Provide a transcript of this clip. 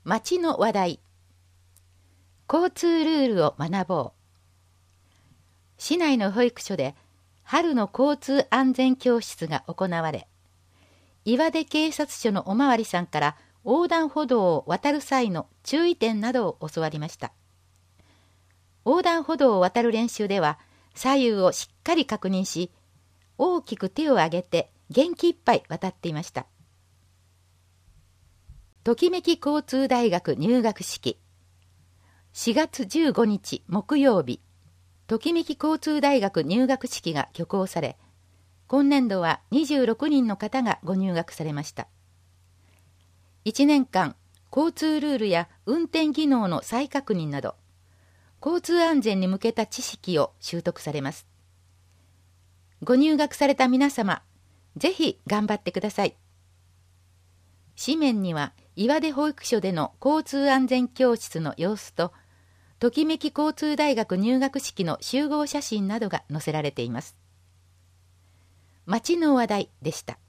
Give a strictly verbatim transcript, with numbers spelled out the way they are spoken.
町の話題。交通ルールを学ぼう。市内の保育所で春の交通安全教室が行われ、岩出警察署のおまわりさんから横断歩道を渡る際の注意点などを教わりました。横断歩道を渡る練習では、左右をしっかり確認し、大きく手を挙げて元気いっぱい渡っていました。ときめき交通大学入学式。しがつじゅうごにち木曜日、ときめき交通大学入学式が挙行され、今年度はにじゅうろくにんの方がご入学されました。いちねんかん、交通ルールや運転技能の再確認など、交通安全に向けた知識を習得されます。ご入学された皆様、ぜひ頑張ってください。紙面には、岩出保育所での交通安全教室の様子と、ときめき交通大学入学式の集合写真などが載せられています。町の話題でした。